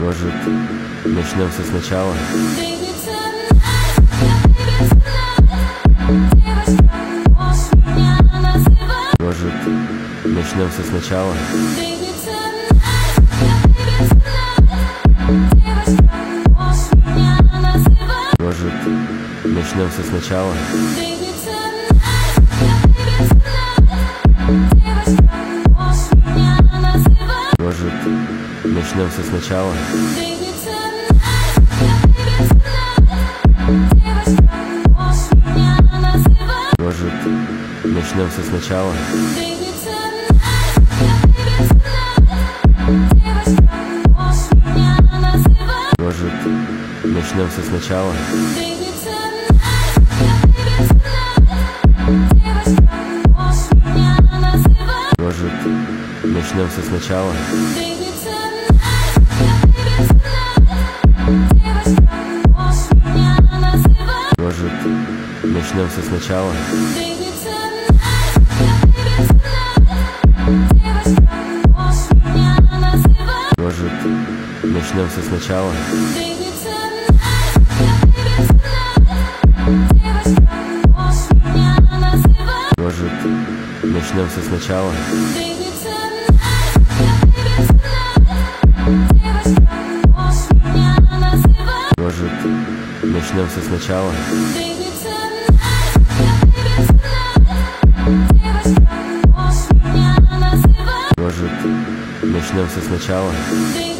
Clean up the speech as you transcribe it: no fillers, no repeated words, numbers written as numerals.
Может, начнем все сначала? Может, начнем все сначала? Может, начнем все сначала? Может, начнем все сначала? Может, начнем все сначала? Может, начнем все сначала? Может, начнем все сначала? Может, начнем все сначала? Может, начнем все сначала? Может, начнем все сначала? Может, начнем все сначала? Может, начнем все сначала?